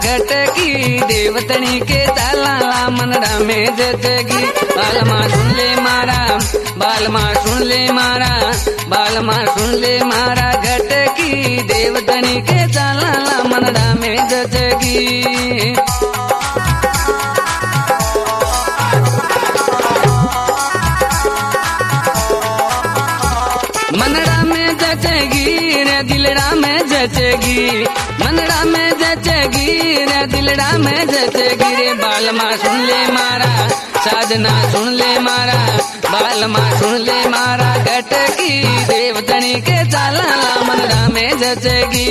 घटकी देवतनी के ताला मनड़ा में जचगी बालमा सुन ले मारा बालमा सुन ले मारा बालमा सुन ले मारा घटकी देवतनी के ताला मनड़ा में जचगी मनड़ा में जचगी रे दिलड़ा में जचगी मनड़ा में जचगी रे दिलड़ा में जचगी रे बालमा सुन ले मारा साजना सुन ले मारा बालमा सुन ले मारा घटकी देवतनी के ताला मनड़ा में जचगी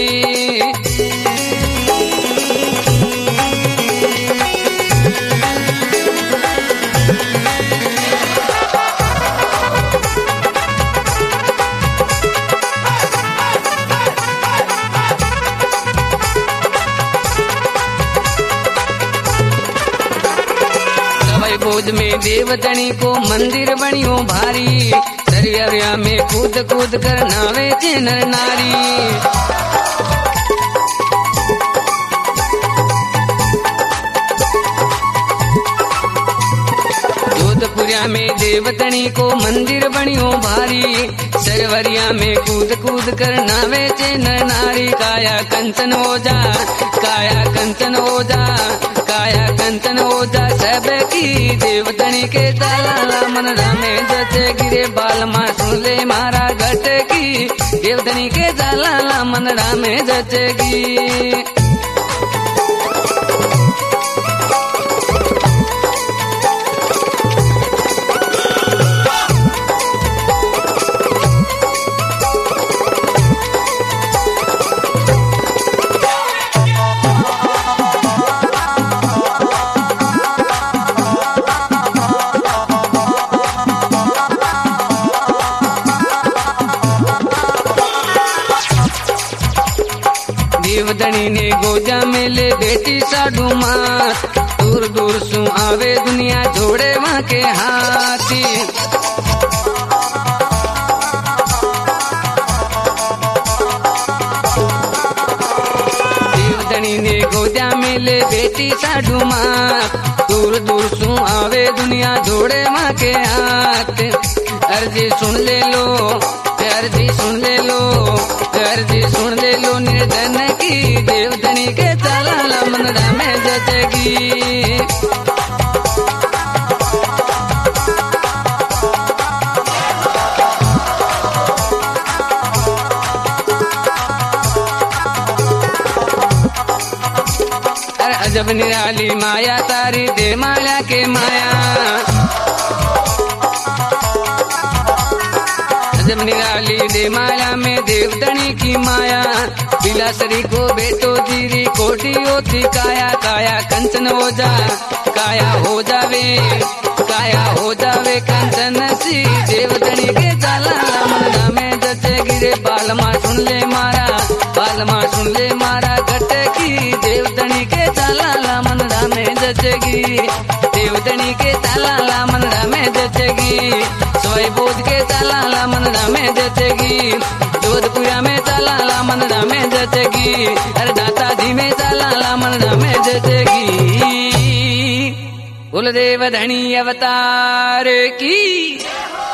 बोध में देवतनी को मंदिर बनियो भारी सरयरिया में कूद कूद कर नावे चे नर नारी जोधपुरिया में देवतनी को मंदिर बनियो भारी सरवरिया में कूद कूद कर नावे चे नर नारी काया कंचन ओजा काया कंचन ओजा काया कंचन ओजा सब की देवतनी के ताला मनड़ा में जचगी रे बालमा सुन ले मारा घटकी देवतनी के ताला मनड़ा में जचगी देवतनी ने गोजा में ले बेटी साडू मात दूर दूर सु आवे दुनिया जोड़े वहाँ के हाथी देवतनी ने गोजा में ले बेटी साडू मात दूर दूर सु आवे दुनिया जोड़े वहाँ के हाथ अर्जी सुन ले लो अर्जी सुन ले लो अर्जी सुन ले लो निर्धन की देवतनी के ताला मनड़ा में जचगी अरे अजब निराली माया तारी दे माया के माया जब निराली दे माया में देवतनी की माया बिलासरी को बेटो जीरी कोटी होती काया काया कंचन हो जा काया हो जावे कंचन सी देवतनी के ताला मनड़ा में जचगी रे बालमा सुन ले मारा घटकी देवतनी के ताला मनड़ा में जचगी देवतनी के ताला मनड़ा में जचगी सोई बोध के ताला मनड़ा में जचगी जोधपुरा में ताला मनड़ा में जचगी अरे दाता जी में ताला मनड़ा में जचगी कुलदेव धनी अवतार की